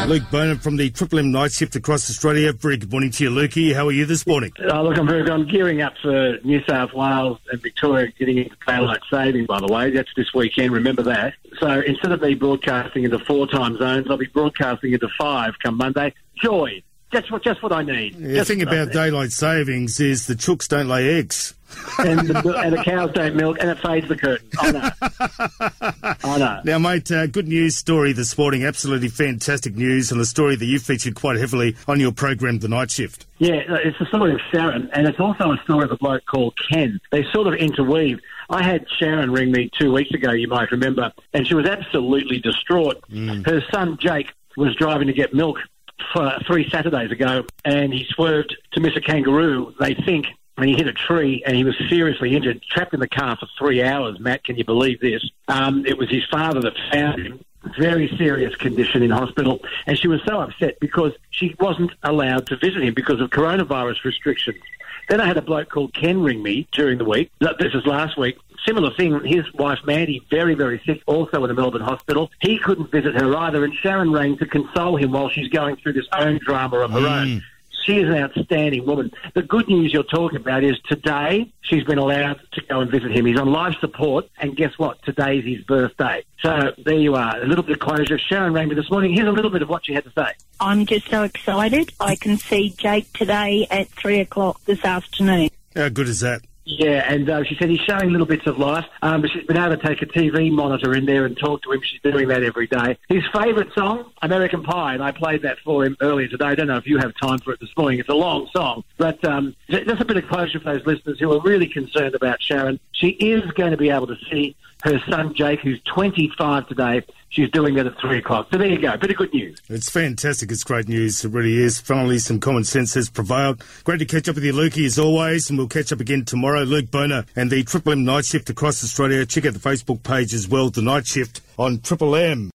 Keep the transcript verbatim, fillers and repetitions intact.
Luke Boner from the Triple M Night Shift across Australia. Very good morning to you, Lukey. How are you this morning? Oh, look, I'm very good. I'm gearing up for New South Wales and Victoria getting into daylight saving, by the way. That's this weekend, remember that. So instead of me broadcasting into four time zones, I'll be broadcasting into five come Monday. Joy. That's what, just what I need. Yeah, the thing about daylight savings is the chooks don't lay eggs. and, the, and the cows don't milk, and it fades the curtain. I know. I know. Now, mate, uh, good news story this morning. Absolutely fantastic news, and a story that you featured quite heavily on your program, The Night Shift. Yeah, it's the story of Sharon, and it's also a story of a bloke called Ken. They sort of interweave. I had Sharon ring me two weeks ago, you might remember, and she was absolutely distraught. Mm. Her son, Jake, was driving to get milk for three Saturdays ago, and he swerved to miss a kangaroo, they think, and he hit a tree, and he was seriously injured, trapped in the car for three hours. Matt, can you believe this? Um, it was his father that found him. Very serious condition in hospital, and she was so upset because she wasn't allowed to visit him because of coronavirus restrictions. Then I had a bloke called Ken ring me during the week. This is last week. Similar thing, his wife Mandy, very, very sick, also in a Melbourne hospital. He couldn't visit her either, and Sharon rang to console him while she's going through this own drama of her mm. own. She is an outstanding woman. The good news you're talking about is today she's been allowed to go and visit him. He's on life support, and guess what? Today's his birthday. So there you are, a little bit of closure. Sharon rang me this morning. Here's a little bit of what she had to say. I'm just so excited. I can see Jake today at three o'clock this afternoon. How good is that? Yeah, and uh, she said he's showing little bits of life, um, but she's been able to take a T V monitor in there and talk to him. She's doing that every day. His favourite song, American Pie, and I played that for him earlier today. I don't know if you have time for it this morning. It's a long song, but um, just a bit of closure for those listeners who are really concerned about Sharon. She is going to be able to see her son, Jake, who's twenty-five today. She's doing that at three o'clock. So there you go. Bit of good news. It's fantastic. It's great news. It really is. Finally, some common sense has prevailed. Great to catch up with you, Lukey, as always, and we'll catch up again tomorrow. Luke Boner and the Triple M Night Shift across Australia. Check out the Facebook page as well, The Night Shift on Triple M.